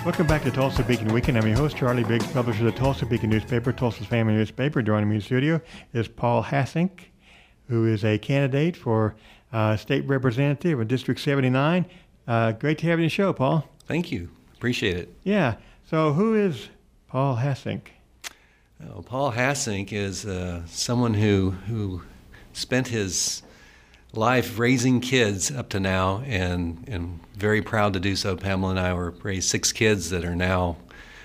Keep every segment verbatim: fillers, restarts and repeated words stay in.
Welcome back to Tulsa Beacon Weekend. I'm your host, Charlie Biggs, publisher of the Tulsa Beacon newspaper, Tulsa's family newspaper. Joining me in the studio is Paul Hassink, who is a candidate for uh, state representative in District seventy-nine. Uh, great to have you on the show, Paul. Thank you. Appreciate it. Yeah. So who is Paul Hassink? Oh, Paul Hassink is uh, someone who who spent his life raising kids up to now, and and very proud to do so. Pamela and I were raised six kids that are now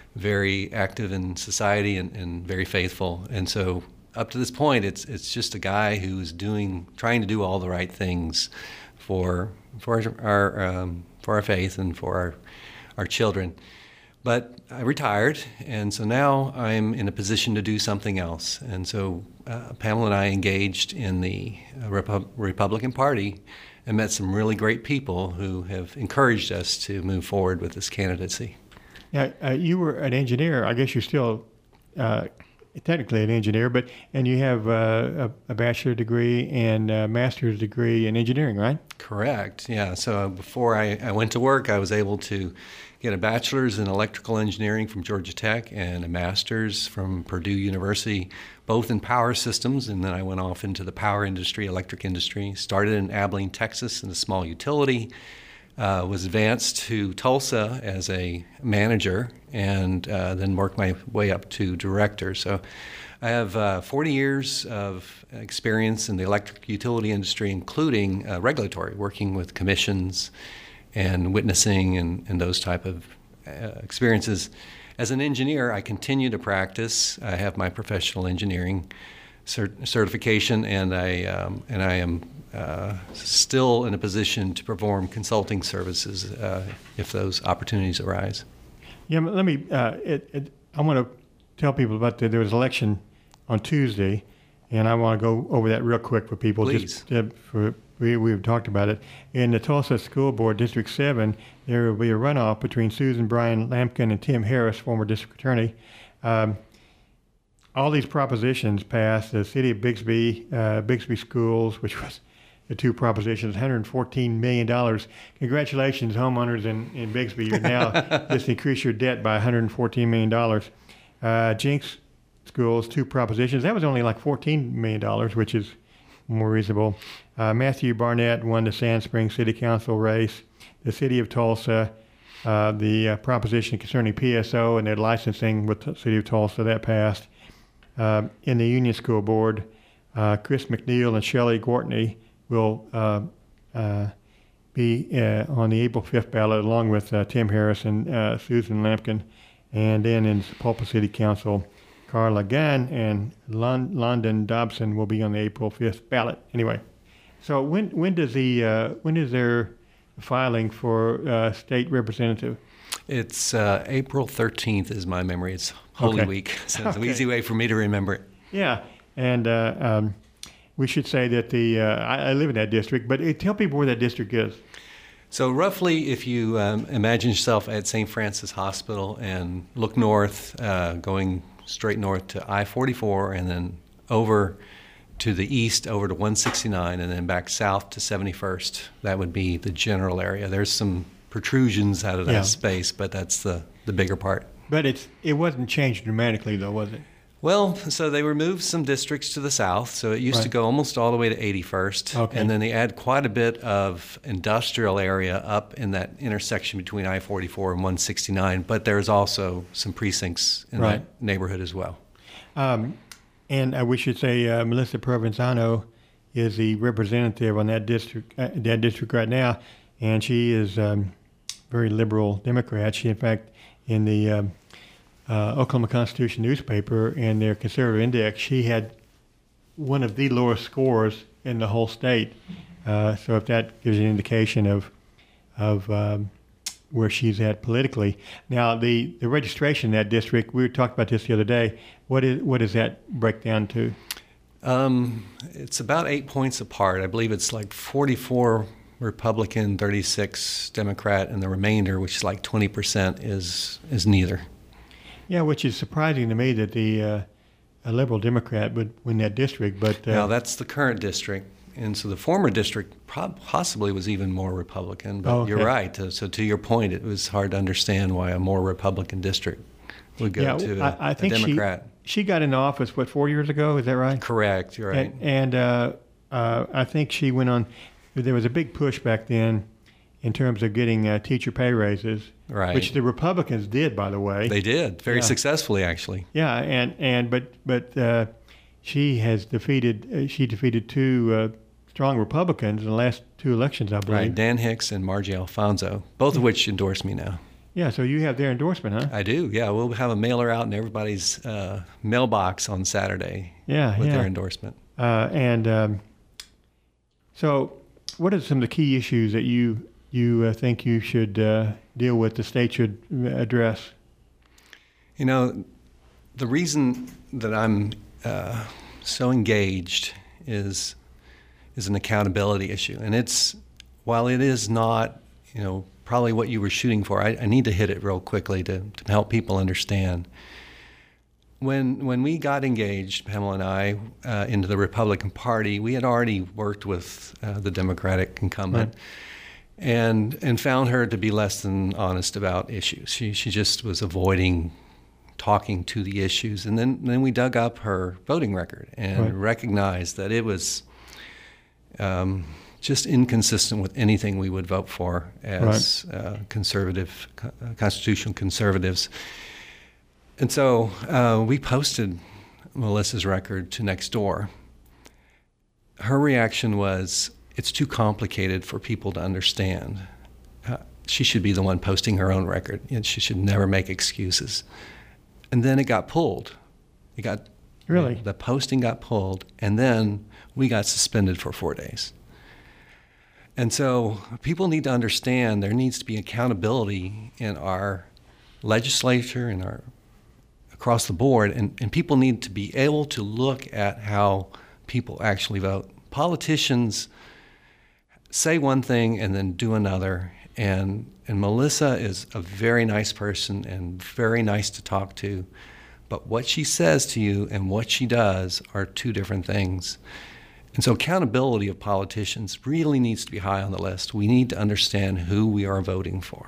very active in society and, and very faithful. And so up to this point, it's it's just a guy who's doing trying to do all the right things for for our um, for our faith and for our our children. But I retired, and so now I'm in a position to do something else. And so uh, Pamela and I engaged in the uh, Repu- Republican Party and met some really great people who have encouraged us to move forward with this candidacy. Now, uh, you were an engineer. I guess you're still uh, technically an engineer, but and you have uh, a, a bachelor degree and a master's degree in engineering, right? Correct, yeah. So before I, I went to work, I was able to get a bachelor's in electrical engineering from Georgia Tech and a master's from Purdue University, both in power systems, and then I went off into the power industry, electric industry. Started in Abilene, Texas in a small utility, uh, was advanced to Tulsa as a manager, and uh, then worked my way up to director. So I have uh, forty years of experience in the electric utility industry, including uh, regulatory, working with commissions and witnessing and, and those type of uh, experiences. As an engineer, I continue to practice. I have my professional engineering cert- certification, and I um, and I am uh, still in a position to perform consulting services uh, if those opportunities arise. Yeah, let me. Uh, it, it, I want to tell people about the, there was an election on Tuesday, and I want to go over that real quick for people. Please. Just uh, for we we've talked about it in the Tulsa School Board District Seven. There will be a runoff between Susan Bryan Lampkin and Tim Harris, former district attorney. Um, all these propositions passed. The city of Bixby, uh, Bixby Schools, which was the two propositions, one hundred fourteen million dollars. Congratulations, homeowners in, in Bixby. You're now just increase your debt by one hundred fourteen million dollars. Uh, Jenks Schools, two propositions. That was only like fourteen million dollars, which is more reasonable. Uh, Matthew Barnett won the Sand Springs City Council race. The city of Tulsa, uh, the uh, proposition concerning P S O and their licensing with the city of Tulsa, that passed. Uh, in the Union School Board, uh, Chris McNeil and Shelley Gortney will uh, uh, be uh, on the April fifth ballot, along with uh, Tim Harris and uh, Susan Lampkin. And then in Pulpit City Council, Carla Gunn and Lon- London Dobson will be on the April fifth ballot. Anyway, so when when does the uh, when is there filing for uh, state representative? It's uh, April thirteenth is my memory. It's Holy Okay. Week, so it's Okay. an easy way for me to remember it. Yeah, and uh, um, we should say that the uh, I, I live in that district, but uh, tell people where that district is. So roughly, if you um, imagine yourself at Saint Francis Hospital and look north, uh, going straight north to I forty-four, and then over to the east, over to one sixty-nine, and then back south to seventy-first. That would be the general area. There's some protrusions out of that Yeah. space, but that's the, the bigger part. But it's it wasn't changed dramatically, though, was it? Well, so they removed some districts to the south, so it used to Right. go almost all the way to eighty-first, Okay. and then they add quite a bit of industrial area up in that intersection between I forty-four and one sixty-nine, but there's also some precincts in Right. that neighborhood as well. Um, and uh, we should say uh, Melissa Provenzano is the representative on that district uh, that district right now, and she is um, very liberal Democrat. She, in fact, in the um, uh, Oklahoma Constitution newspaper and their conservative index, she had one of the lowest scores in the whole state. Uh, so if that gives you an indication of of um, where she's at politically. Now, the, the registration in that district, we were talking about this the other day. What is what does that break down to? Um, it's about eight points apart. I believe it's like forty-four Republican, thirty-six Democrat, and the remainder, which is like twenty percent, is is neither. Yeah, which is surprising to me that the uh, a liberal Democrat would win that district. But uh, Now, that's the current district, And so the former district prob- possibly was even more Republican. But Oh, okay. you're right. To, so to your point, it was hard to understand why a more Republican district would go yeah, to a, I, I think a Democrat. She, she got into office, what, four years ago? Is that right? Correct. You're right. And, and uh, uh, I think she went on, there was a big push back then in terms of getting uh, teacher pay raises, Right. which the Republicans did, by the way. They did very Yeah. successfully, actually. Yeah, and, and but but uh, she has defeated uh, she defeated two uh, strong Republicans in the last two elections, I believe. Right. Dan Hicks and Margie Alfonso, both of which endorse me now. Yeah, so you have their endorsement, huh? I do. Yeah, we'll have a mailer out in everybody's uh, mailbox on Saturday. Yeah, with yeah. their endorsement. Uh, and um, so, what are some of the key issues that you you uh, think you should uh, deal with? The state should address. You know, the reason that I'm uh, so engaged is is an accountability issue, and it's while it is not, you know, probably what you were shooting for. I, I need to hit it real quickly to, to help people understand. When when we got engaged, Pamela and I, uh, into the Republican Party, we had already worked with uh, the Democratic incumbent, Right. and and found her to be less than honest about issues. She she just was avoiding talking to the issues, and then then we dug up her voting record and Right. recognized that it was um, just inconsistent with anything we would vote for as uh, conservative, uh, constitutional conservatives. And so uh, we posted Melissa's record to Nextdoor. Her reaction was, it's too complicated for people to understand. Uh, she should be the one posting her own record, and she should never make excuses. And then it got pulled. It got Really? The posting got pulled, and then we got suspended for four days. And so people need to understand there needs to be accountability in our legislature and our across the board, and, and people need to be able to look at how people actually vote. Politicians say one thing and then do another, and and Melissa is a very nice person and very nice to talk to, but what she says to you and what she does are two different things. And so accountability of politicians really needs to be high on the list. We need to understand who we are voting for.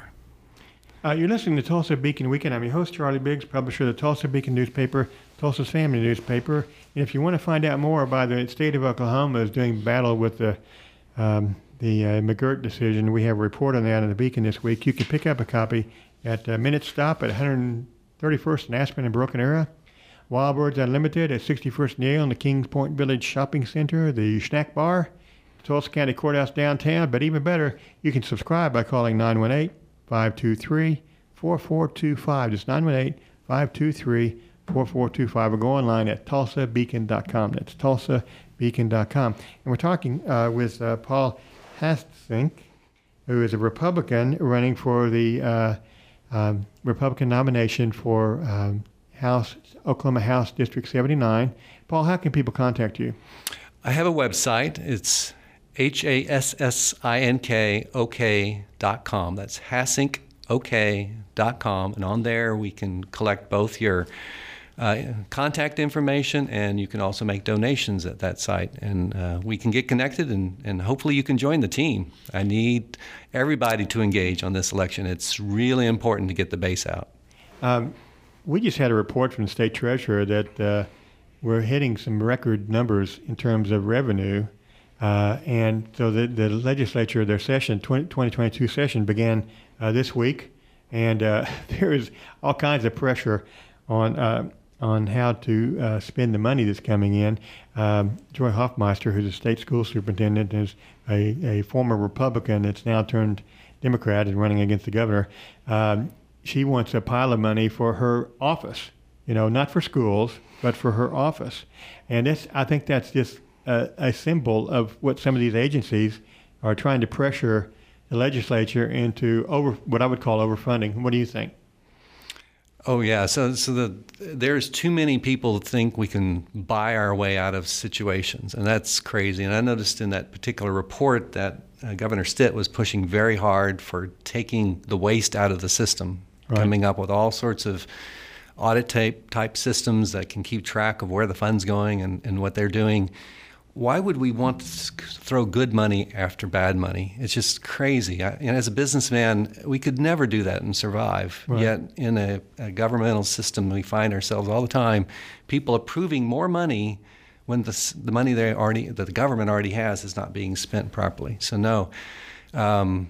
Uh, you're listening to Tulsa Beacon Weekend. I'm your host, Charlie Biggs, publisher of the Tulsa Beacon newspaper, Tulsa's family newspaper. And if you want to find out more about the state of Oklahoma is doing battle with the um, the uh, McGirt decision, we have a report on that in the Beacon this week. You can pick up a copy at uh, Minute Stop at one hundred thirty-first and Aspen and Broken Arrow. Wild Birds Unlimited at sixty-first and Yale in the Kings Point Village Shopping Center, the Snack Bar, Tulsa County Courthouse downtown. But even better, you can subscribe by calling nine one eight, five two three, four four two five. Just nine one eight, five two three, four four two five. Or go online at tulsa beacon dot com. That's tulsa beacon dot com. And we're talking uh, with uh, Paul Hastink, who is a Republican running for the uh, um, Republican nomination for um, House Oklahoma House District seventy-nine. Paul, how can people contact you? I have a website. It's H A S S I N K O K dot com. That's Hassink O K dot com. And on there, we can collect both your uh, contact information, and you can also make donations at that site. And uh, we can get connected, and, and hopefully you can join the team. I need everybody to engage on this election. It's really important to get the base out. Um, we just had a report from the state treasurer that uh, we're hitting some record numbers in terms of revenue. Uh, and so the, the legislature, their session, twenty twenty-two session began uh, this week. And uh, there is all kinds of pressure on uh, on how to uh, spend the money that's coming in. Um, Joy Hoffmeister, who's a state school superintendent, is a, a former Republican that's now turned Democrat and running against the governor. Um, she wants a pile of money for her office, you know, not for schools, but for her office. And that's, I think that's just a, a symbol of what some of these agencies are trying to pressure the legislature into over what I would call overfunding. What do you think? Oh yeah, so so the there's too many people that think we can buy our way out of situations, and that's crazy. And I noticed in that particular report that uh, Governor Stitt was pushing very hard for taking the waste out of the system, right. coming up with all sorts of audit type type systems that can keep track of where the fund's going and, and what they're doing. why would we want to throw good money after bad money? It's just crazy. I, and as a businessman, we could never do that and survive. Right. Yet in a, a governmental system, we find ourselves all the time, people approving more money when the, the money they already, that the government already has is not being spent properly. So no, um,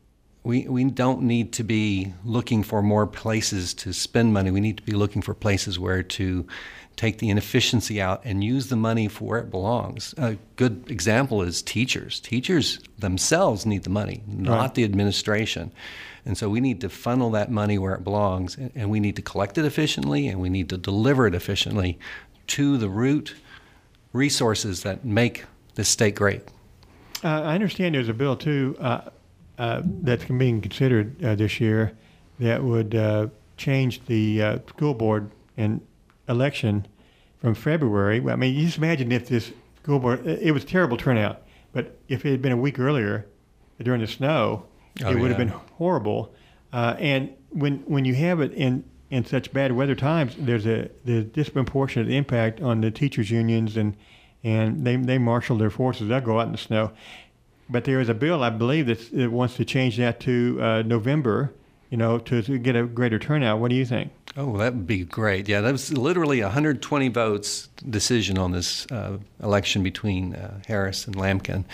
we, we don't need to be looking for more places to spend money. We need to be looking for places where to take the inefficiency out and use the money for where it belongs. A good example is teachers. Teachers themselves need the money, not Right. the administration. And so we need to funnel that money where it belongs, and we need to collect it efficiently, and we need to deliver it efficiently to the root resources that make this state great. Uh, I understand there's a bill too uh, uh, that's being considered uh, this year that would uh, change the uh, school board and election from February. I mean, you just imagine if this school board, it was terrible turnout, but if it had been a week earlier during the snow, Oh, it would have yeah. been horrible. Uh, and when when you have it in, in such bad weather times, there's a there's disproportionate impact on the teachers' unions, and and they they marshal their forces. They'll go out in the snow. But there is a bill, I believe, that's, that wants to change that to uh, November, you know, to, to get a greater turnout. What do you think? Oh, that would be great. Yeah, that was literally a one hundred twenty votes decision on this uh, election between uh, Harris and Lampkin.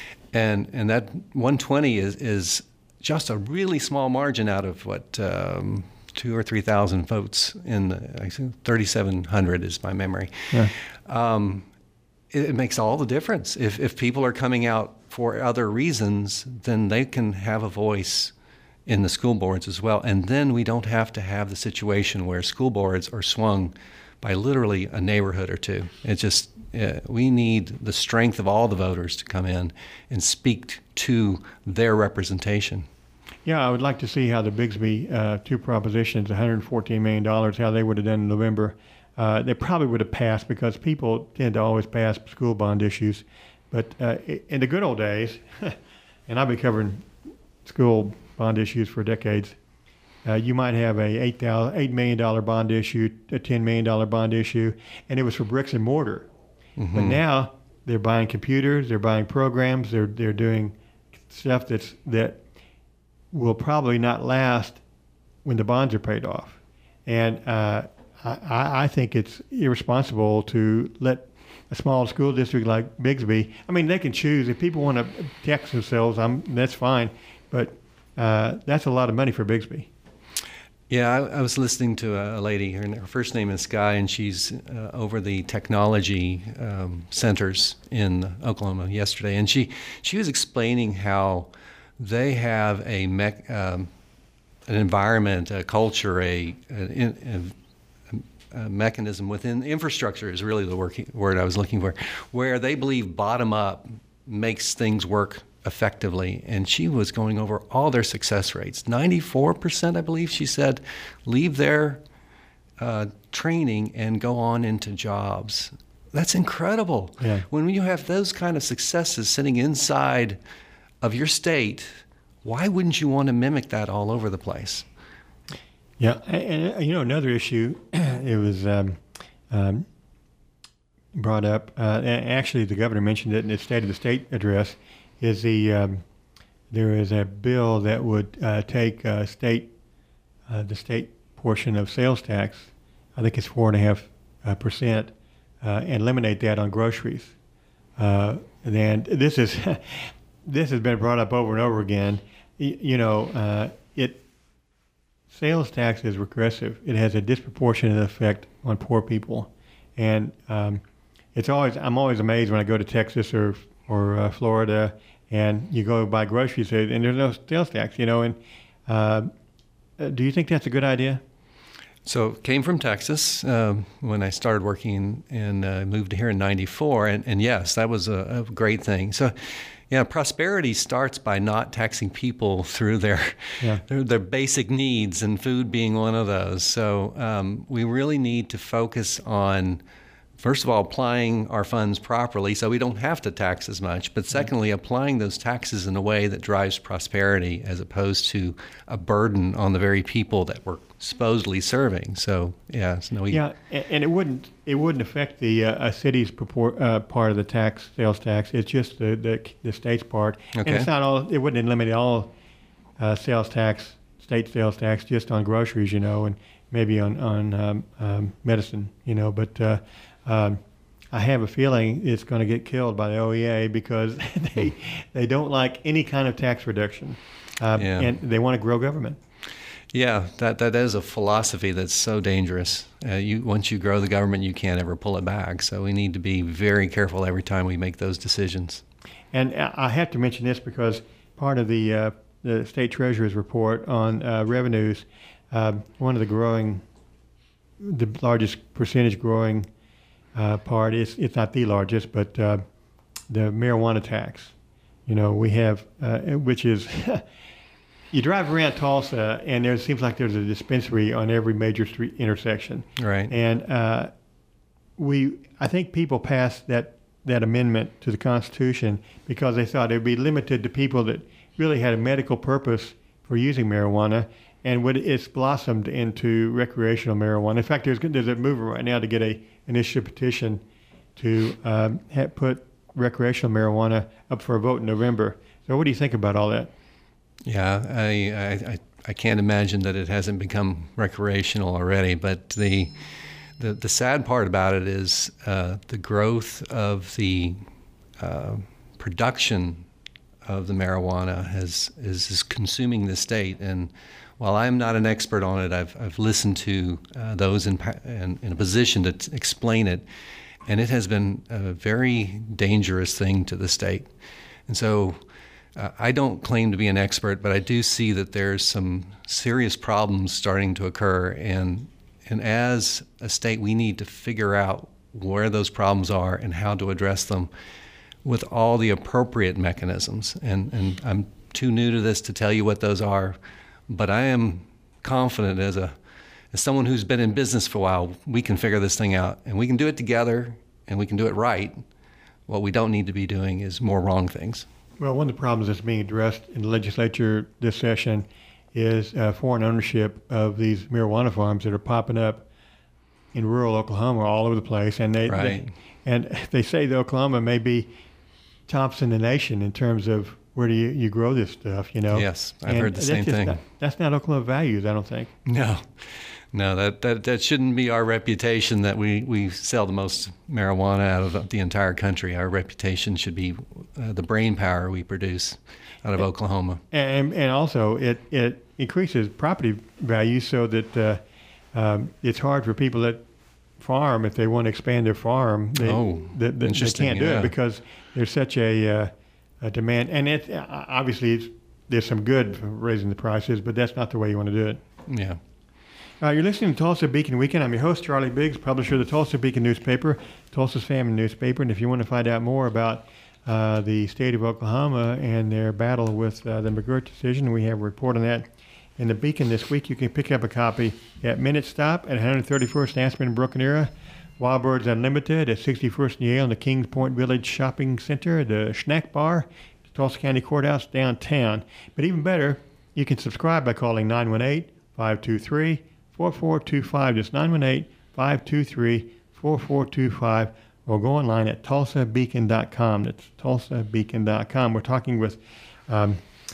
And and that one twenty is, is just a really small margin out of what, um, two or three thousand votes in the, I think thirty-seven hundred is my memory. Yeah. Um, it, it makes all the difference. If, if people are coming out for other reasons, then they can have a voice in the school boards as well. And then we don't have to have the situation where school boards are swung by literally a neighborhood or two. It just, uh, we need the strength of all the voters to come in and speak to their representation. Yeah, I would like to see how the Bigsby uh, two propositions, one hundred fourteen million dollars, how they would have done in November. Uh, they probably would have passed because people tend to always pass school bond issues. But uh, in the good old days, and I've been covering school bond issues for decades, uh, you might have a eight million dollars bond issue, a ten million dollars bond issue, and it was for bricks and mortar. Mm-hmm. But now they're buying computers, they're buying programs, they're they're doing stuff that's that will probably not last when the bonds are paid off. And uh, I, I think it's irresponsible to let a small school district like Bigsby, I mean, they can choose. If people want to tax themselves, I'm, that's fine. But uh, that's a lot of money for Bigsby. Yeah, I, I was listening to a, a lady, her, her first name is Sky, and she's uh, over the technology um, centers in Oklahoma yesterday. And she, she was explaining how they have a mech, um, an environment, a culture, a, a, a, a mechanism within infrastructure is really the working, word I was looking for, where they believe bottom up makes things work effectively. And she was going over all their success rates. ninety-four percent, I believe she said, leave their uh, training and go on into jobs. That's incredible. Yeah. When you have those kind of successes sitting inside of your state, why wouldn't you want to mimic that all over the place? Yeah, and, and you know, another issue, it was um, um, brought up, uh, and actually the governor mentioned it in his State of the State address, is the um, there is a bill that would uh, take uh, state uh, the state portion of sales tax, I think it's four and a half uh, percent, uh, and eliminate that on groceries. Uh, and this is this has been brought up over and over again. Y- you know, uh, it sales tax is regressive. It has a disproportionate effect on poor people, and um, it's always I'm always amazed when I go to Texas or or uh, Florida, and you go buy groceries, and there's no sales tax, you know. And uh, do you think that's a good idea? So came from Texas um, when I started working and uh, moved here in ninety-four, and, and yes, that was a, a great thing. So, yeah, prosperity starts by not taxing people through their Yeah. their, their basic needs, and food being one of those. So um, we really need to focus on first of all, applying our funds properly so we don't have to tax as much, but secondly, applying those taxes in a way that drives prosperity as opposed to a burden on the very people that we're supposedly serving. So, yeah. So no, we, yeah, and, and it wouldn't it wouldn't affect the uh, a city's purport, uh, part of the tax, sales tax. It's just the, the, the state's part. Okay. And it's not all, it wouldn't eliminate all uh, sales tax, state sales tax, just on groceries, you know, and maybe on, on um, um, medicine, you know, but uh, um, I have a feeling it's going to get killed by the O E A because they they don't like any kind of tax reduction, uh, Yeah. and they want to grow government. Yeah, that that is a philosophy that's so dangerous. Uh, you once you grow the government, you can't ever pull it back. So we need to be very careful every time we make those decisions. And I have to mention this because part of the uh, the state treasurer's report on uh, revenues, uh, one of the growing, the largest percentage growing uh, part is, it's not the largest, but uh, the marijuana tax. You know, we have, uh, which is, you drive around Tulsa and there seems like there's a dispensary on every major street intersection. Right. And uh, we, I think people passed that, that amendment to the Constitution because they thought it would be limited to people that really had a medical purpose for using marijuana, and when it's blossomed into recreational marijuana. In fact, there's there's a movement right now to get a initiative petition to um, ha- put recreational marijuana up for a vote in November. So what do you think about all that? Yeah, I, I, I- I can't imagine that it hasn't become recreational already. But the the, the sad part about it is uh, the growth of the uh, production of the marijuana has is, is consuming the state. And while I'm not an expert on it, I've I've listened to uh, those in, pa- in in a position to t- explain it, and it has been a very dangerous thing to the state. And so uh, I don't claim to be an expert, but I do see that there's some serious problems starting to occur, and and as a state, we need to figure out where those problems are and how to address them with all the appropriate mechanisms. And and I'm too new to this to tell you what those are, but I am confident as a as someone who's been in business for a while, we can figure this thing out, and we can do it together, and we can do it right. What we don't need to be doing is more wrong things. Well, one of the problems that's being addressed in the legislature this session is uh, foreign ownership of these marijuana farms that are popping up in rural Oklahoma all over the place. And they, Right. they and they say that Oklahoma may be tops in the nation in terms of where do you, you grow this stuff, you know? Yes, I've And heard the that's same just thing. Not, that's not Oklahoma values, I don't think. No, no, that, that, that shouldn't be our reputation that we, we sell the most marijuana out of the entire country. Our reputation should be uh, the brain power we produce out of Oklahoma. And and also it, it increases property values so that uh, um, it's hard for people that farm, if they want to expand their farm, they, Oh, they, they, they interesting, can't do yeah. it because there's such a, uh, a demand. And it uh, obviously it's, there's some good for raising the prices, but that's not the way you want to do it. Yeah. Uh, you're listening to Tulsa Beacon Weekend. I'm your host, Charlie Biggs, publisher of the Tulsa Beacon newspaper, Tulsa's family newspaper. And if you want to find out more about uh, the state of Oklahoma and their battle with uh, the McGirt decision, we have a report on that in the Beacon this week. You can pick up a copy at Minute Stop at one thirty-first Aspen and Broken Arrow, Wild Birds Unlimited at sixty-first and Yale in the Kings Point Village Shopping Center, the Snack Bar, the Tulsa County Courthouse downtown. But even better, you can subscribe by calling nine one eight, five two three, four four two five. That's nine one eight, five two three, four four two five. Or go online at tulsa beacon dot com. That's tulsa beacon dot com. We're talking with um,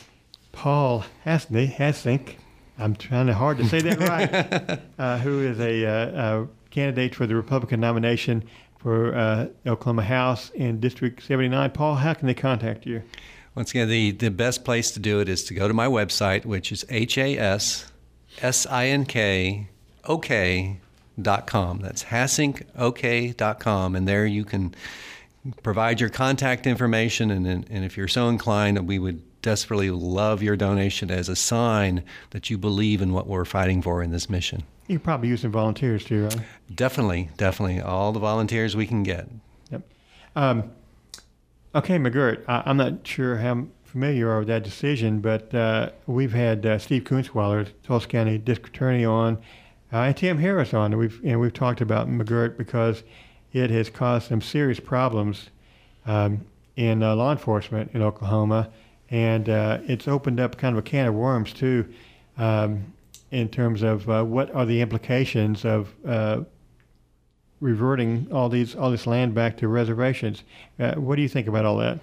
Paul Hasney, Hasink, I'm trying to hard to say that right, uh, who is a, uh, uh candidate for the Republican nomination for uh, Oklahoma House in District seventy-nine. Paul, how can they contact you? Once again, the, the best place to do it is to go to my website, which is H A S S I N K O K dot com. That's hasink O K dot com, and there you can provide your contact information, and, and if you're so inclined, we would desperately love your donation as a sign that you believe in what we're fighting for in this mission. You can probably use some volunteers too, right? Definitely, definitely. All the volunteers we can get. Yep. Um, okay, McGirt, I, I'm not sure how familiar you are with that decision, but uh, we've had uh, Steve Kunzweiler, Tulsa County District Attorney, on, uh, and Tim Harris on, and we've and we've talked about McGirt because it has caused some serious problems um, in uh, law enforcement in Oklahoma, and uh, it's opened up kind of a can of worms too, um, in terms of uh, what are the implications of uh, reverting all these all this land back to reservations. Uh, what do you think about all that?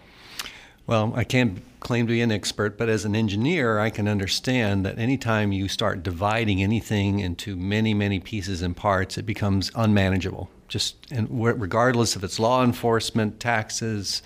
Well, I can't claim to be an expert, but as an engineer, I can understand that anytime you start dividing anything into many, many pieces and parts, it becomes unmanageable. Just and regardless if it's law enforcement, taxes,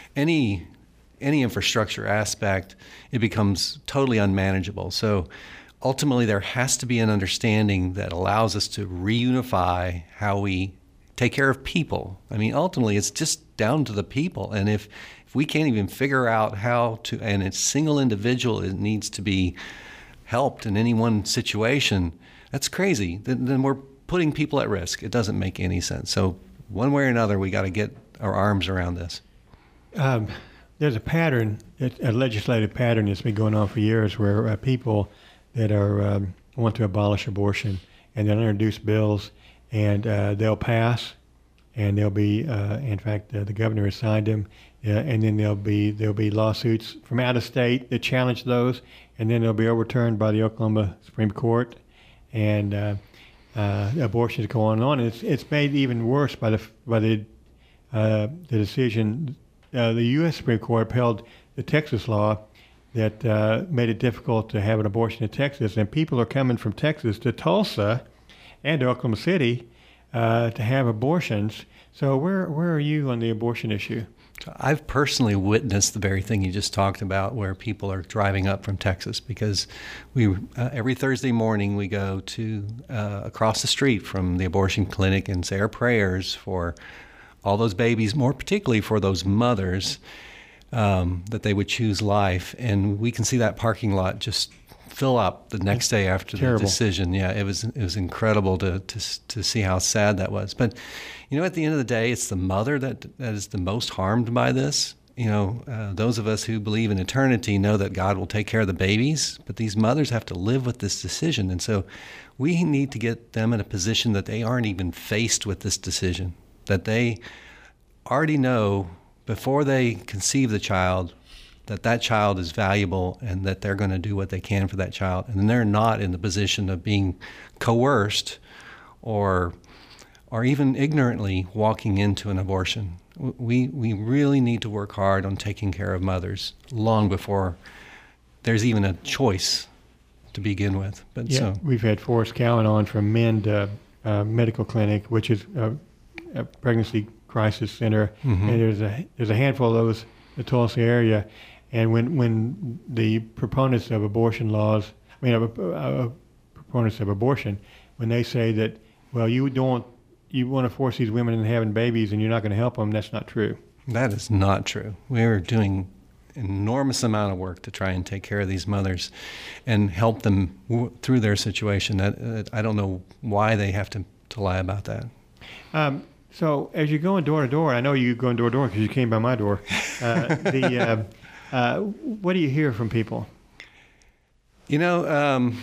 any any infrastructure aspect, it becomes totally unmanageable. So ultimately, there has to be an understanding that allows us to reunify how we take care of people. I mean, ultimately, it's just down to the people. And if, if we can't even figure out how to, and a single individual it needs to be helped in any one situation, that's crazy. Then, then we're putting people at risk. It doesn't make any sense. So one way or another, we got to get our arms around this. Um, there's a pattern, a legislative pattern that's been going on for years where uh, people that are um, want to abolish abortion, and they'll introduce bills, and uh, they'll pass, and they'll be, uh, in fact, uh, the governor has signed them, uh, and then there'll be there'll be lawsuits from out of state that challenge those, and then they'll be overturned by the Oklahoma Supreme Court, and uh, uh, abortions go on and on. And it's it's made even worse by the by the uh, the decision. Uh, the U S Supreme Court upheld the Texas law that uh, made it difficult to have an abortion in Texas, and people are coming from Texas to Tulsa and to Oklahoma City uh, to have abortions. So where where are you on the abortion issue? I've personally witnessed the very thing you just talked about, where people are driving up from Texas, because we uh, every Thursday morning we go to uh, across the street from the abortion clinic and say our prayers for all those babies, more particularly for those mothers, um, that they would choose life. And we can see that parking lot just fill up the next day after Terrible. the decision. Yeah, it was it was incredible to, to to see how sad that was. But you know, at the end of the day, it's the mother that that is the most harmed by this. You know, uh, those of us who believe in eternity know that God will take care of the babies, but these mothers have to live with this decision. And so we need to get them in a position that they aren't even faced with this decision, that they already know before they conceive the child that that child is valuable and that they're going to do what they can for that child. And they're not in the position of being coerced or or even ignorantly walking into an abortion. We we really need to work hard on taking care of mothers long before there's even a choice to begin with. But Yeah, so we've had Forrest Cowan on from MEND uh, uh, Medical Clinic, which is a, a pregnancy crisis center, Mhm. and there's a there's a handful of those in the Tulsa area. And when when the proponents of abortion laws, I mean, uh, uh, proponents of abortion, when they say that, well, you don't, you want to force these women into having babies and you're not going to help them, that's not true. that is not true. We're doing an enormous amount of work to try and take care of these mothers and help them w- through their situation. That uh, I don't know why they have to, to lie about that. Um, so as you're going door to door, I know you're going door to door because you came by my door. Uh, the uh, uh, what do you hear from people? You know, um,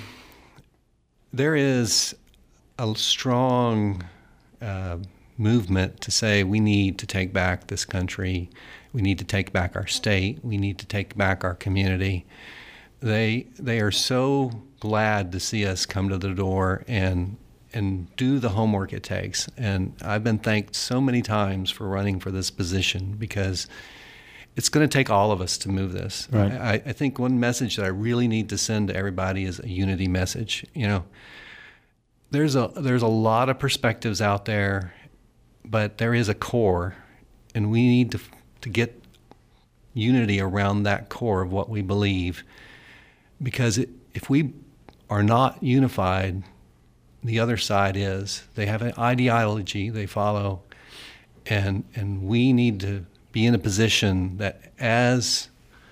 there is a strong uh, movement to say we need to take back this country. We need to take back our state. We need to take back our community. They they are so glad to see us come to the door and and do the homework it takes. And I've been thanked so many times for running for this position, because it's going to take all of us to move this. Right. I, I think one message that I really need to send to everybody is a unity message. You know, there's a there's a lot of perspectives out there, but there is a core, and we need to to get unity around that core of what we believe. Because it, if we are not unified, the other side is. They have an ideology they follow, and and we need to be in a position that as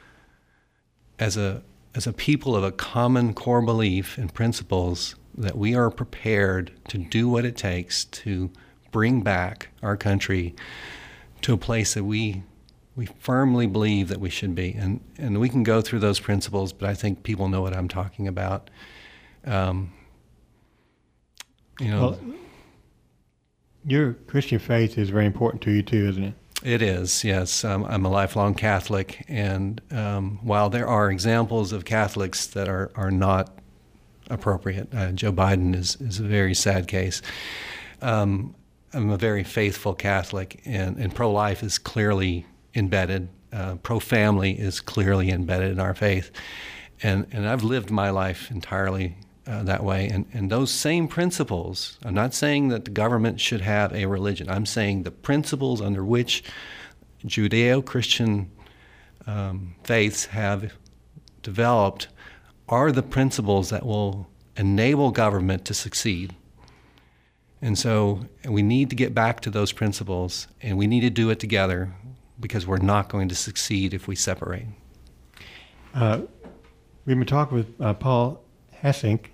as a as a people of a common core belief and principles, that we are prepared to do what it takes to bring back our country to a place that we we firmly believe that we should be. And and we can go through those principles, but I think people know what I'm talking about. Um, you know, Well, your Christian faith is very important to you too, isn't it? It is, yes. Um, I'm a lifelong Catholic, and um, while there are examples of Catholics that are, are not appropriate, uh, Joe Biden is, is a very sad case. Um, I'm a very faithful Catholic, and, and pro-life is clearly embedded. Uh, pro-family is clearly embedded in our faith. And, and I've lived my life entirely uh, that way. And, and those same principles, I'm not saying that the government should have a religion. I'm saying the principles under which Judeo-Christian um, faiths have developed are the principles that will enable government to succeed. And so we need to get back to those principles, and we need to do it together, because we're not going to succeed if we separate. Uh, we've been talking with uh, Paul Hassink.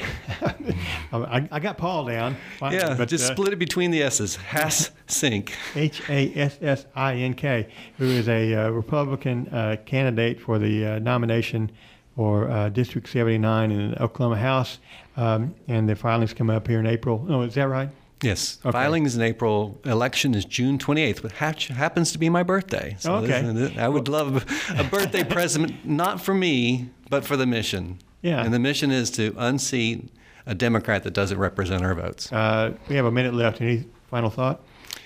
I, I got Paul down. Finally, yeah, but, just uh, split it between the S's. Hassink. H A S S I N K, who is a uh, Republican uh, candidate for the uh, nomination for uh, District seventy-nine in the Oklahoma House, um, and the filings come up here in April. Oh, is that right? Yes. Okay. Filing is in April. Election is June twenty-eighth, which ha- happens to be my birthday. So okay. This, I would love a birthday present, not for me, but for the mission. Yeah. And the mission is to unseat a Democrat that doesn't represent our votes. Uh, we have a minute left. Any final thought?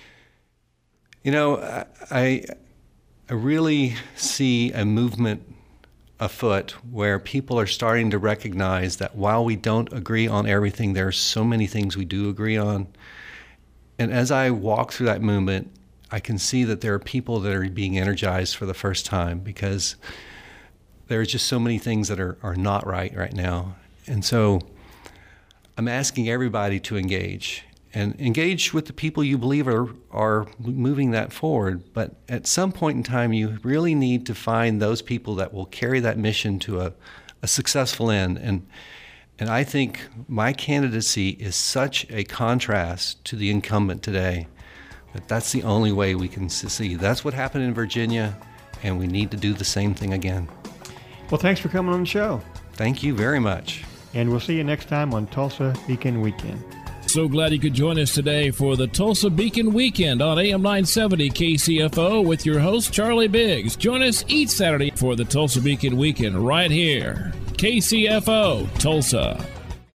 You know, I, I really see a movement afoot where people are starting to recognize that while we don't agree on everything, there are so many things we do agree on. And as I walk through that movement, I can see that there are people that are being energized for the first time, because there are just so many things that are, are not right right now. And so I'm asking everybody to engage, and engage with the people you believe are, are moving that forward. But at some point in time, you really need to find those people that will carry that mission to a, a successful end. And, and I think my candidacy is such a contrast to the incumbent today that that's the only way we can succeed. That's what happened in Virginia, and we need to do the same thing again. Well, thanks for coming on the show. Thank you very much. And we'll see you next time on Tulsa Beacon Weekend. So glad you could join us today for the Tulsa Beacon Weekend on A M nine seventy K C F O with your host, Charlie Biggs. Join us each Saturday for the Tulsa Beacon Weekend right here. K C F O, Tulsa.